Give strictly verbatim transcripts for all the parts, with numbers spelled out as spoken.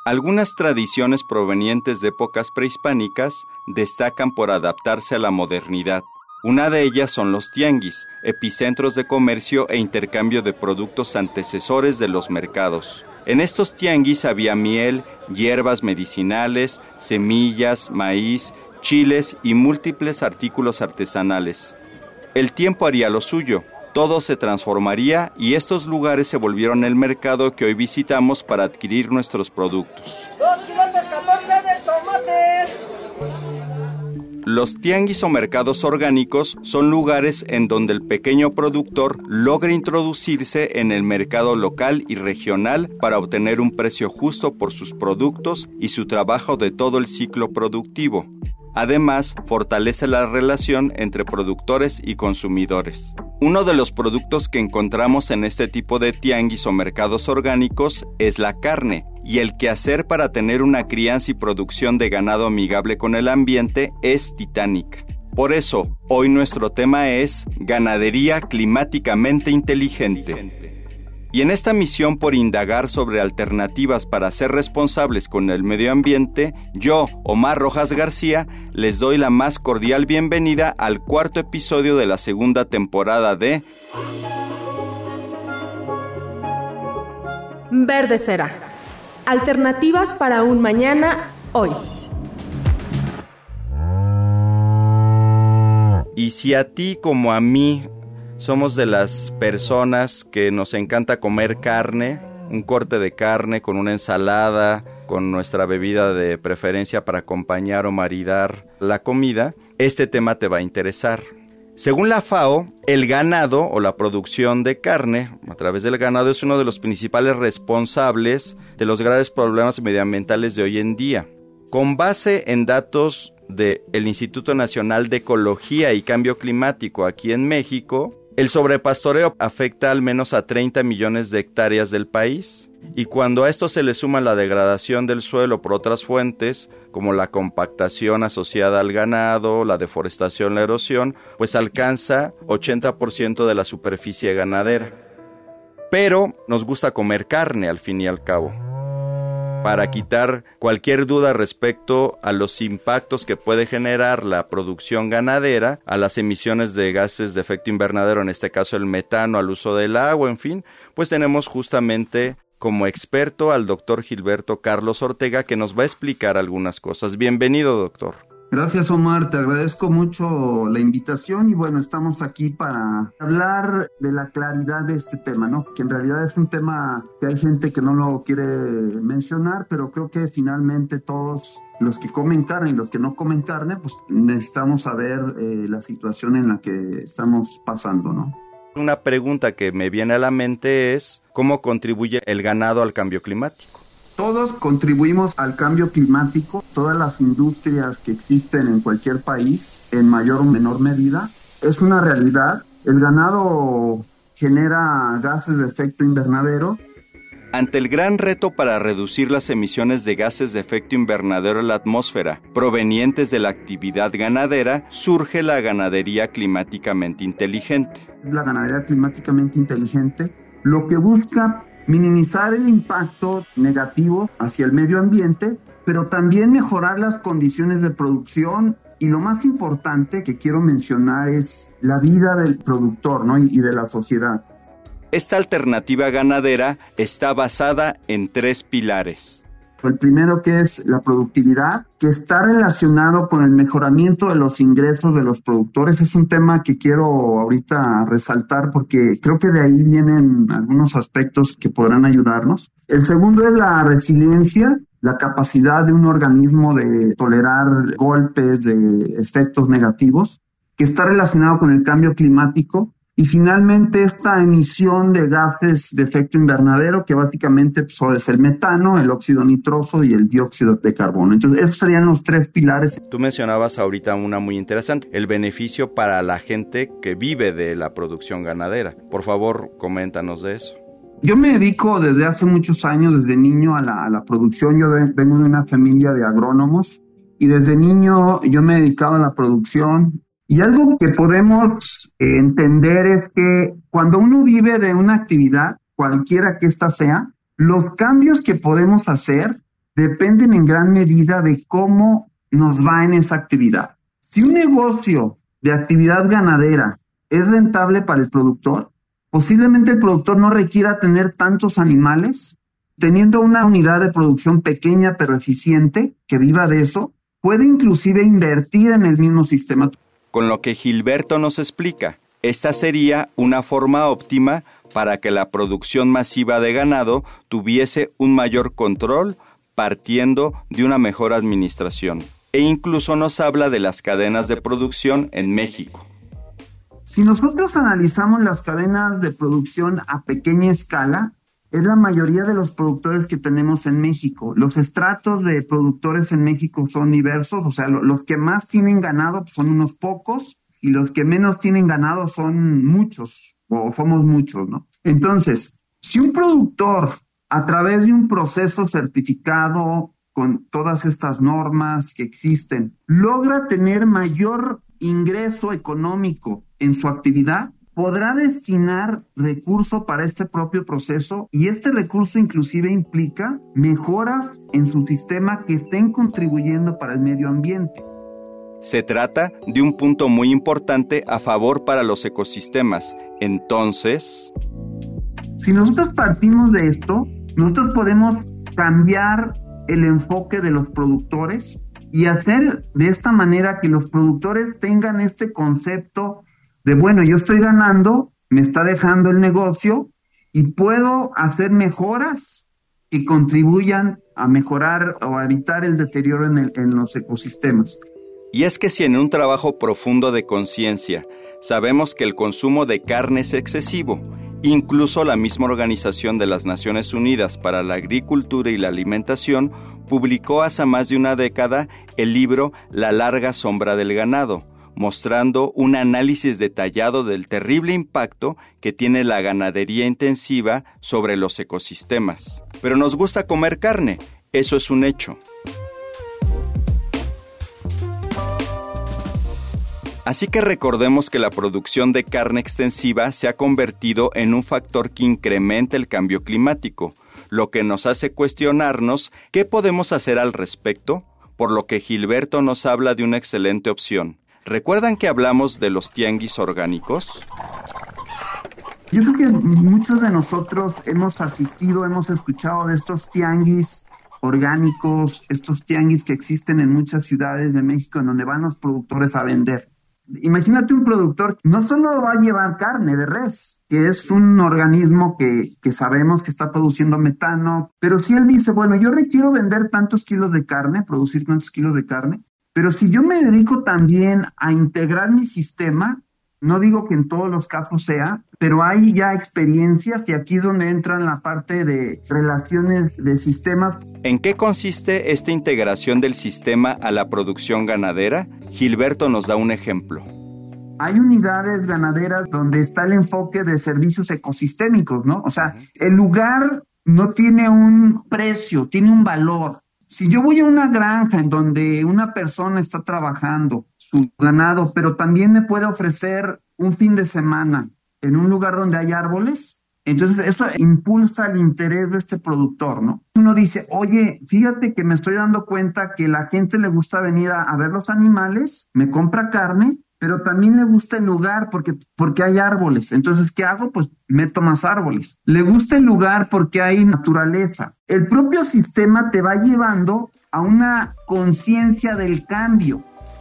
Algunas tradiciones provenientes de épocas prehispánicas destacan por adaptarse a la modernidad. Una de ellas son los tianguis, epicentros de comercio e intercambio de productos antecesores de los mercados. En estos tianguis había miel, hierbas medicinales, semillas, maíz, chiles y múltiples artículos artesanales. El tiempo haría lo suyo. Todo se transformaría y estos lugares se volvieron el mercado que hoy visitamos para adquirir nuestros productos. ¡Dos kilotes catorce de tomates! Los tianguis o mercados orgánicos son lugares en donde el pequeño productor logra introducirse en el mercado local y regional para obtener un precio justo por sus productos y su trabajo de todo el ciclo productivo. Además, fortalece la relación entre productores y consumidores. Uno de los productos que encontramos en este tipo de tianguis o mercados orgánicos es la carne, y el quehacer para tener una crianza y producción de ganado amigable con el ambiente es titánica. Por eso, hoy nuestro tema es ganadería climáticamente inteligente. Y en esta misión por indagar sobre alternativas para ser responsables con el medio ambiente, yo, Omar Rojas García, les doy la más cordial bienvenida al cuarto episodio de la segunda temporada de Verde será. Alternativas para un mañana hoy. Y si a ti como a mí somos de las personas que nos encanta comer carne, un corte de carne con una ensalada, con nuestra bebida de preferencia para acompañar o maridar la comida, este tema te va a interesar. Según la FAO, el ganado o la producción de carne a través del ganado es uno de los principales responsables de los graves problemas medioambientales de hoy en día. Con base en datos del Instituto Nacional de Ecología y Cambio Climático aquí en México, el sobrepastoreo afecta al menos a treinta millones de hectáreas del país, y cuando a esto se le suma la degradación del suelo por otras fuentes, como la compactación asociada al ganado, la deforestación, la erosión, pues alcanza ochenta por ciento de la superficie ganadera. Pero nos gusta comer carne al fin y al cabo. Para quitar cualquier duda respecto a los impactos que puede generar la producción ganadera, a las emisiones de gases de efecto invernadero, en este caso el metano, al uso del agua, en fin, pues tenemos justamente como experto al doctor Gilberto Carlos Ortega, que nos va a explicar algunas cosas. Bienvenido, doctor. Gracias, Omar, te agradezco mucho la invitación y bueno, estamos aquí para hablar de la claridad de este tema, ¿no? Que en realidad es un tema que hay gente que no lo quiere mencionar, pero creo que finalmente todos los que comen carne y los que no comen carne, pues necesitamos saber eh, la situación en la que estamos pasando, ¿no? Una pregunta que me viene a la mente es, ¿cómo contribuye el ganado al cambio climático? Todos contribuimos al cambio climático, todas las industrias que existen en cualquier país, en mayor o menor medida, es una realidad. El ganado genera gases de efecto invernadero. Ante el gran reto para reducir las emisiones de gases de efecto invernadero en la atmósfera provenientes de la actividad ganadera, surge la ganadería climáticamente inteligente. La ganadería climáticamente inteligente lo que busca minimizar el impacto negativo hacia el medio ambiente, pero también mejorar las condiciones de producción y lo más importante que quiero mencionar es la vida del productor, ¿no? y, y de la sociedad. Esta alternativa ganadera está basada en tres pilares. El primero, que es la productividad, que está relacionado con el mejoramiento de los ingresos de los productores. Es un tema que quiero ahorita resaltar porque creo que de ahí vienen algunos aspectos que podrán ayudarnos. El segundo es la resiliencia, la capacidad de un organismo de tolerar golpes, de efectos negativos, que está relacionado con el cambio climático. Y finalmente esta emisión de gases de efecto invernadero, que básicamente pues, es el metano, el óxido nitroso y el dióxido de carbono. Entonces esos serían los tres pilares. Tú mencionabas ahorita una muy interesante, el beneficio para la gente que vive de la producción ganadera. Por favor, coméntanos de eso. Yo me dedico desde hace muchos años, desde niño, a la, a la producción. Yo de, vengo de una familia de agrónomos y desde niño yo me he dedicado a la producción. Y algo que podemos entender es que cuando uno vive de una actividad, cualquiera que ésta sea, los cambios que podemos hacer dependen en gran medida de cómo nos va en esa actividad. Si un negocio de actividad ganadera es rentable para el productor, posiblemente el productor no requiera tener tantos animales. Teniendo una unidad de producción pequeña pero eficiente, que viva de eso, puede inclusive invertir en el mismo sistema. Con lo que Gilberto nos explica, esta sería una forma óptima para que la producción masiva de ganado tuviese un mayor control partiendo de una mejor administración. E incluso nos habla de las cadenas de producción en México. Si nosotros analizamos las cadenas de producción a pequeña escala, es la mayoría de los productores que tenemos en México. Los estratos de productores en México son diversos, o sea, los que más tienen ganado son unos pocos y los que menos tienen ganado son muchos, o somos muchos, ¿no? Entonces, si un productor, a través de un proceso certificado con todas estas normas que existen, logra tener mayor ingreso económico en su actividad, podrá destinar recurso para este propio proceso y este recurso inclusive implica mejoras en su sistema que estén contribuyendo para el medio ambiente. Se trata de un punto muy importante a favor para los ecosistemas. Entonces, si nosotros partimos de esto, nosotros podemos cambiar el enfoque de los productores y hacer de esta manera que los productores tengan este concepto de, bueno, yo estoy ganando, me está dejando el negocio y puedo hacer mejoras que contribuyan a mejorar o a evitar el deterioro en, el, en los ecosistemas. Y es que si en un trabajo profundo de conciencia sabemos que el consumo de carne es excesivo, incluso la misma Organización de las Naciones Unidas para la Agricultura y la Alimentación publicó hace más de una década el libro La larga sombra del ganado, mostrando un análisis detallado del terrible impacto que tiene la ganadería intensiva sobre los ecosistemas. Pero nos gusta comer carne, eso es un hecho. Así que recordemos que la producción de carne extensiva se ha convertido en un factor que incrementa el cambio climático, lo que nos hace cuestionarnos qué podemos hacer al respecto, por lo que Gilberto nos habla de una excelente opción. ¿Recuerdan que hablamos de los tianguis orgánicos? Yo creo que muchos de nosotros hemos asistido, hemos escuchado de estos tianguis orgánicos, estos tianguis que existen en muchas ciudades de México en donde van los productores a vender. Imagínate un productor, no solo va a llevar carne de res, que es un organismo que, que sabemos que está produciendo metano, pero si él dice, bueno, yo requiero vender tantos kilos de carne, producir tantos kilos de carne, pero si yo me dedico también a integrar mi sistema, no digo que en todos los casos sea, pero hay ya experiencias y aquí es donde entra la parte de relaciones de sistemas. ¿En qué consiste esta integración del sistema a la producción ganadera? Gilberto nos da un ejemplo. Hay unidades ganaderas donde está el enfoque de servicios ecosistémicos, ¿no? O sea, el lugar no tiene un precio, tiene un valor. Si yo voy a una granja en donde una persona está trabajando su ganado, pero también me puede ofrecer un fin de semana en un lugar donde hay árboles, entonces eso impulsa el interés de este productor, ¿no? Uno dice, oye, fíjate que me estoy dando cuenta que la gente le gusta venir a, a ver los animales, me compra carne, pero también le gusta el lugar porque, porque hay árboles. Entonces, ¿qué hago? Pues meto más árboles. Le gusta el lugar porque hay naturaleza. El propio sistema te va llevando a una conciencia del cambio.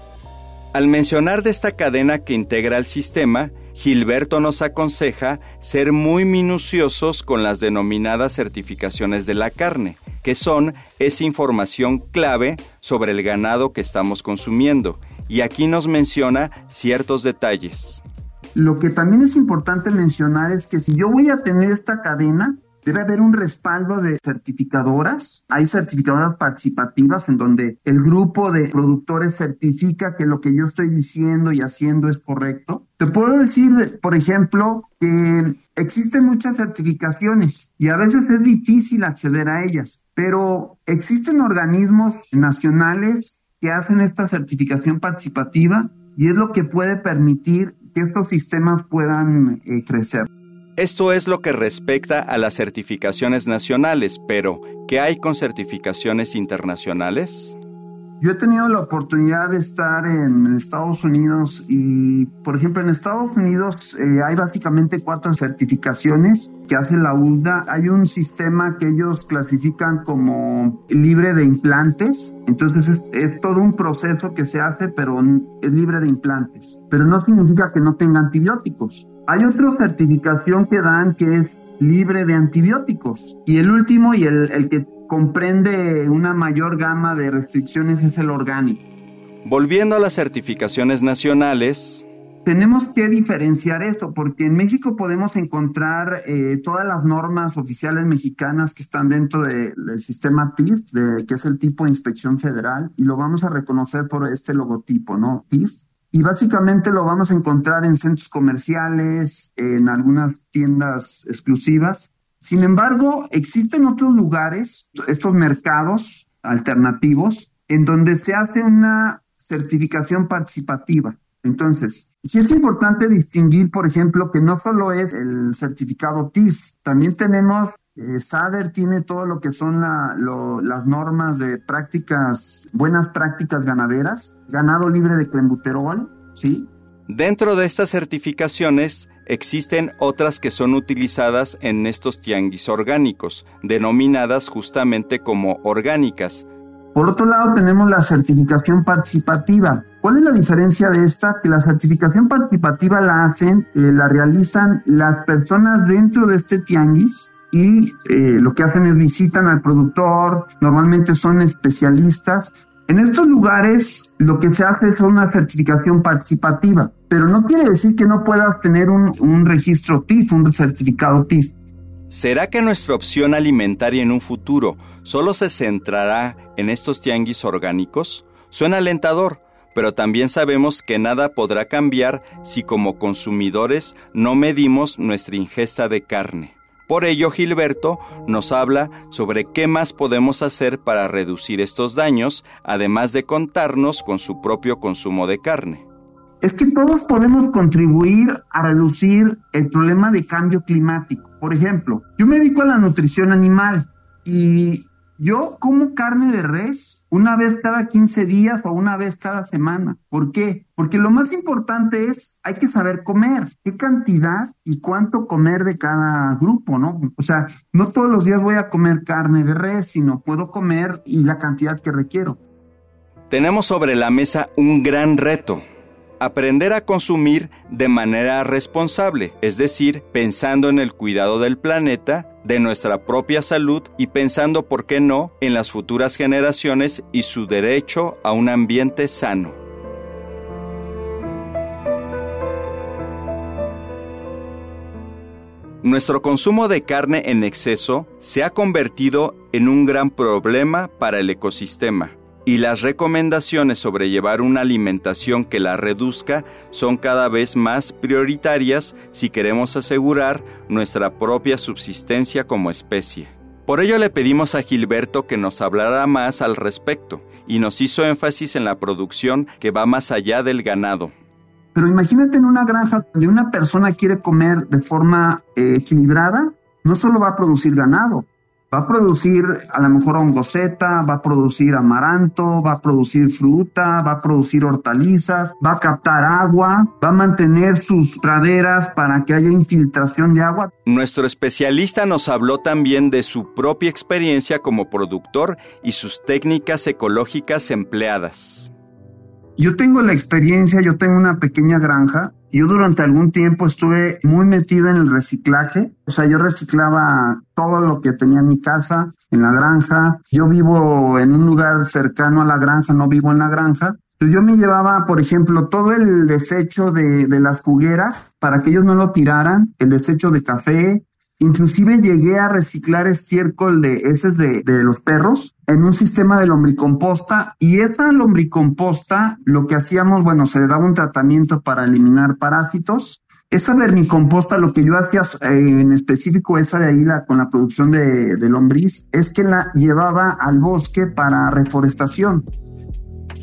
Al mencionar de esta cadena que integra el sistema, Gilberto nos aconseja ser muy minuciosos con las denominadas certificaciones de la carne, que son esa información clave sobre el ganado que estamos consumiendo. Y aquí nos menciona ciertos detalles. Lo que también es importante mencionar es que si yo voy a tener esta cadena, debe haber un respaldo de certificadoras. Hay certificadoras participativas en donde el grupo de productores certifica que lo que yo estoy diciendo y haciendo es correcto. Te puedo decir, por ejemplo, que existen muchas certificaciones y a veces es difícil acceder a ellas, pero existen organismos nacionales que hacen esta certificación participativa y es lo que puede permitir que estos sistemas puedan eh, crecer. Esto es lo que respecta a las certificaciones nacionales, pero ¿qué hay con certificaciones internacionales? Yo he tenido la oportunidad de estar en Estados Unidos y, por ejemplo, en Estados Unidos eh, hay básicamente cuatro certificaciones que hace la U S D A. Hay un sistema que ellos clasifican como libre de implantes, entonces es, es todo un proceso que se hace, pero es libre de implantes. Pero no significa que no tenga antibióticos. Hay otra certificación que dan que es libre de antibióticos. Y el último y el, el que comprende una mayor gama de restricciones es el orgánico. Volviendo a las certificaciones nacionales, tenemos que diferenciar eso, porque en México podemos encontrar eh, todas las normas oficiales mexicanas que están dentro de, del sistema T I F, de, que es el tipo de inspección federal, y lo vamos a reconocer por este logotipo, ¿no? T I F. Y básicamente lo vamos a encontrar en centros comerciales, en algunas tiendas exclusivas. Sin embargo, existen otros lugares, estos mercados alternativos, en donde se hace una certificación participativa. Entonces, sí es importante distinguir, por ejemplo, que no solo es el certificado T I F, también tenemos, eh, SADER tiene todo lo que son la, lo, las normas de prácticas, buenas prácticas ganaderas, ganado libre de clenbuterol, ¿sí? Dentro de estas certificaciones existen otras que son utilizadas en estos tianguis orgánicos, denominadas justamente como orgánicas. Por otro lado, tenemos la certificación participativa. ¿Cuál es la diferencia de esta? Que la certificación participativa la hacen, eh, la realizan las personas dentro de este tianguis y eh, lo que hacen es visitan al productor, normalmente son especialistas. En estos lugares lo que se hace es una certificación participativa, pero no quiere decir que no puedas tener un, un registro T I F, un certificado T I F. ¿Será que nuestra opción alimentaria en un futuro solo se centrará en estos tianguis orgánicos? Suena alentador, pero también sabemos que nada podrá cambiar si como consumidores no medimos nuestra ingesta de carne. Por ello, Gilberto nos habla sobre qué más podemos hacer para reducir estos daños, además de contarnos con su propio consumo de carne. Es que todos podemos contribuir a reducir el problema de cambio climático. Por ejemplo, yo me dedico a la nutrición animal y yo como carne de res una vez cada quince días o una vez cada semana. ¿Por qué? Porque lo más importante es, hay que saber comer, qué cantidad y cuánto comer de cada grupo, ¿no? O sea, no todos los días voy a comer carne de res, sino puedo comer y la cantidad que requiero. Tenemos sobre la mesa un gran reto. Aprender a consumir de manera responsable, es decir, pensando en el cuidado del planeta, de nuestra propia salud y pensando, ¿por qué no?, en las futuras generaciones y su derecho a un ambiente sano. Nuestro consumo de carne en exceso se ha convertido en un gran problema para el ecosistema. Y las recomendaciones sobre llevar una alimentación que la reduzca son cada vez más prioritarias si queremos asegurar nuestra propia subsistencia como especie. Por ello le pedimos a Gilberto que nos hablara más al respecto y nos hizo énfasis en la producción que va más allá del ganado. Pero imagínate en una granja donde una persona quiere comer de forma eh, equilibrada, no solo va a producir ganado, va a producir a lo mejor hongoseta, va a producir amaranto, va a producir fruta, va a producir hortalizas, va a captar agua, va a mantener sus praderas para que haya infiltración de agua. Nuestro especialista nos habló también de su propia experiencia como productor y sus técnicas ecológicas empleadas. Yo tengo la experiencia, yo tengo una pequeña granja. Yo durante algún tiempo estuve muy metido en el reciclaje. O sea, yo reciclaba todo lo que tenía en mi casa, en la granja. Yo vivo en un lugar cercano a la granja, no vivo en la granja. Entonces yo me llevaba, por ejemplo, todo el desecho de, de las jugueras para que ellos no lo tiraran, el desecho de café. Inclusive llegué a reciclar estiércol de heces de, de los perros en un sistema de lombricomposta, y esa lombricomposta lo que hacíamos, bueno, se le daba un tratamiento para eliminar parásitos. Esa vermicomposta, lo que yo hacía eh, en específico, esa de ahí la, con la producción de, de lombriz, es que la llevaba al bosque para reforestación.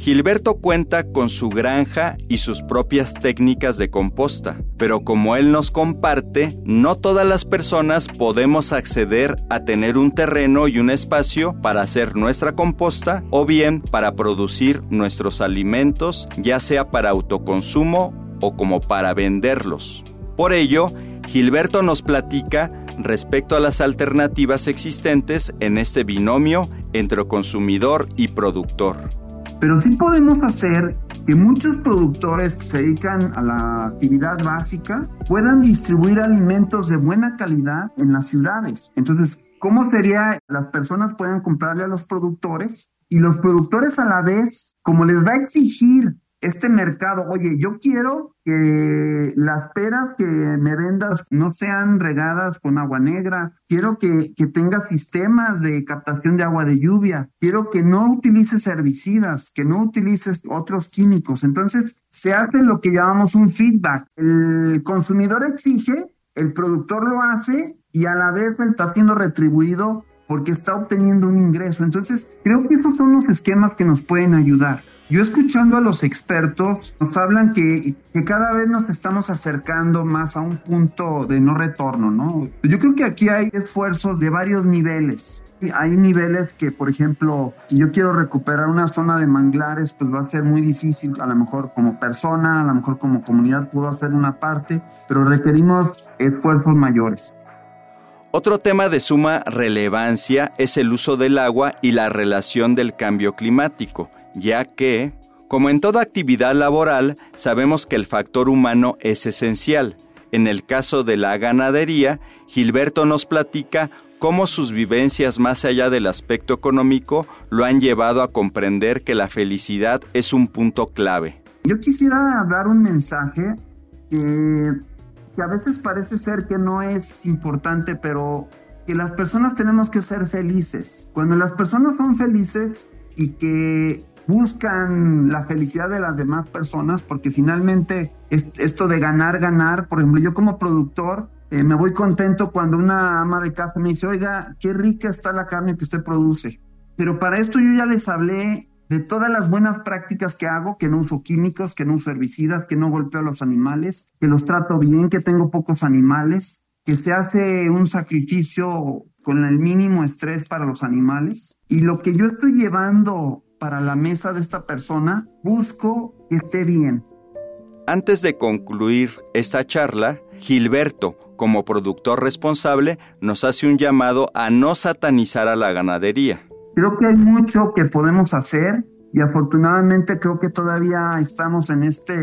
Gilberto cuenta con su granja y sus propias técnicas de composta, pero como él nos comparte, no todas las personas podemos acceder a tener un terreno y un espacio para hacer nuestra composta o bien para producir nuestros alimentos, ya sea para autoconsumo o como para venderlos. Por ello, Gilberto nos platica respecto a las alternativas existentes en este binomio entre consumidor y productor. Pero sí podemos hacer que muchos productores que se dedican a la actividad básica puedan distribuir alimentos de buena calidad en las ciudades. Entonces, ¿cómo sería? Las personas puedan comprarle a los productores y los productores a la vez, como les va a exigir este mercado, oye, yo quiero que las peras que me vendas no sean regadas con agua negra, quiero que, que tenga sistemas de captación de agua de lluvia, quiero que no utilices herbicidas, que no utilices otros químicos. Entonces, se hace lo que llamamos un feedback. El consumidor exige, el productor lo hace y a la vez él está siendo retribuido porque está obteniendo un ingreso. Entonces, creo que esos son los esquemas que nos pueden ayudar. Yo escuchando a los expertos, nos hablan que, que cada vez nos estamos acercando más a un punto de no retorno, ¿no? Yo creo que aquí hay esfuerzos de varios niveles. Hay niveles que, por ejemplo, si yo quiero recuperar una zona de manglares, pues va a ser muy difícil. A lo mejor como persona, a lo mejor como comunidad puedo hacer una parte, pero requerimos esfuerzos mayores. Otro tema de suma relevancia es el uso del agua y la relación del cambio climático, ya que, como en toda actividad laboral, sabemos que el factor humano es esencial. En el caso de la ganadería, Gilberto nos platica cómo sus vivencias más allá del aspecto económico lo han llevado a comprender que la felicidad es un punto clave. Yo quisiera dar un mensaje que, que a veces parece ser que no es importante, pero que las personas tenemos que ser felices. Cuando las personas son felices y que buscan la felicidad de las demás personas, porque finalmente es esto de ganar, ganar. Por ejemplo, yo como productor eh, me voy contento cuando una ama de casa me dice, oiga, qué rica está la carne que usted produce. Pero para esto yo ya les hablé de todas las buenas prácticas que hago, que no uso químicos, que no uso herbicidas, que no golpeo a los animales, que los trato bien, que tengo pocos animales, que se hace un sacrificio con el mínimo estrés para los animales. Y lo que yo estoy llevando para la mesa de esta persona, busco que esté bien. Antes de concluir esta charla, Gilberto, como productor responsable, nos hace un llamado a no satanizar a la ganadería. Creo que hay mucho que podemos hacer y afortunadamente creo que todavía estamos en este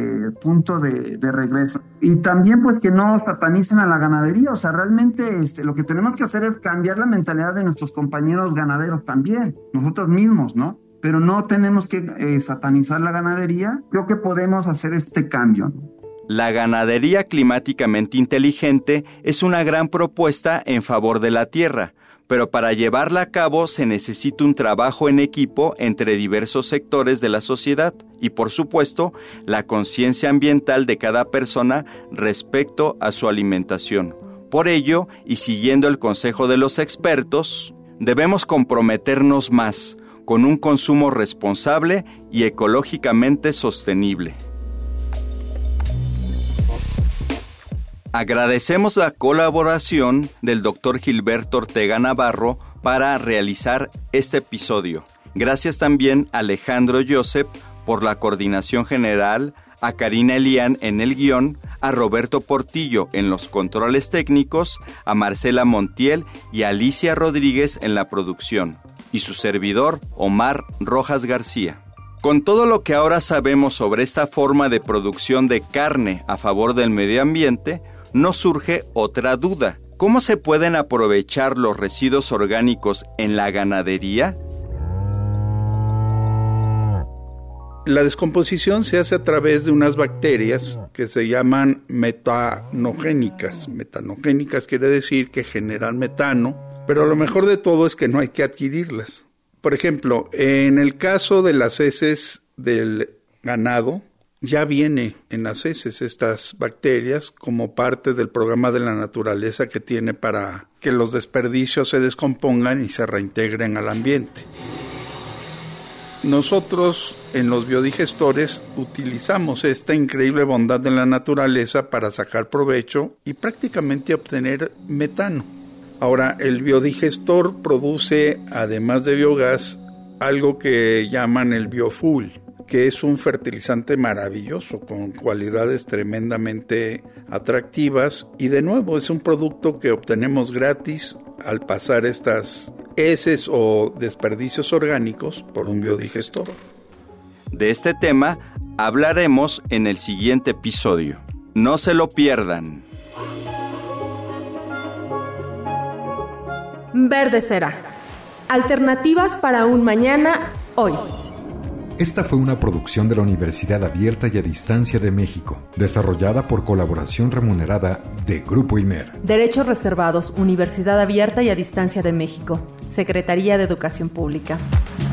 punto de, de regreso. Y también pues que no satanicen a la ganadería, o sea, realmente este, lo que tenemos que hacer es cambiar la mentalidad de nuestros compañeros ganaderos también, nosotros mismos, ¿no? Pero no tenemos que eh, satanizar la ganadería. Creo que podemos hacer este cambio. La ganadería climáticamente inteligente es una gran propuesta en favor de la tierra, pero para llevarla a cabo se necesita un trabajo en equipo entre diversos sectores de la sociedad y, por supuesto, la conciencia ambiental de cada persona respecto a su alimentación. Por ello, y siguiendo el consejo de los expertos, debemos comprometernos más con un consumo responsable y ecológicamente sostenible. Agradecemos la colaboración del doctor Gilberto Ortega Navarro para realizar este episodio. Gracias también a Alejandro Joseph por la coordinación general, a Karina Elián en el guión, a Roberto Portillo en los controles técnicos, a Marcela Montiel y a Alicia Rodríguez en la producción, y su servidor, Omar Rojas García. Con todo lo que ahora sabemos sobre esta forma de producción de carne a favor del medio ambiente, nos surge otra duda. ¿Cómo se pueden aprovechar los residuos orgánicos en la ganadería? La descomposición se hace a través de unas bacterias que se llaman metanogénicas. Metanogénicas quiere decir que generan metano, pero lo mejor de todo es que no hay que adquirirlas. Por ejemplo, en el caso de las heces del ganado, ya viene en las heces estas bacterias como parte del programa de la naturaleza que tiene para que los desperdicios se descompongan y se reintegren al ambiente. Nosotros en los biodigestores utilizamos esta increíble bondad de la naturaleza para sacar provecho y prácticamente obtener metano. Ahora, el biodigestor produce, además de biogás, algo que llaman el biofuel, que es un fertilizante maravilloso con cualidades tremendamente atractivas y de nuevo es un producto que obtenemos gratis al pasar estas heces o desperdicios orgánicos por un biodigestor. De este tema hablaremos en el siguiente episodio. No se lo pierdan. Verde será. Alternativas para un mañana hoy. Esta fue una producción de la Universidad Abierta y a Distancia de México, desarrollada por colaboración remunerada de Grupo Imer. Derechos reservados, Universidad Abierta y a Distancia de México, Secretaría de Educación Pública.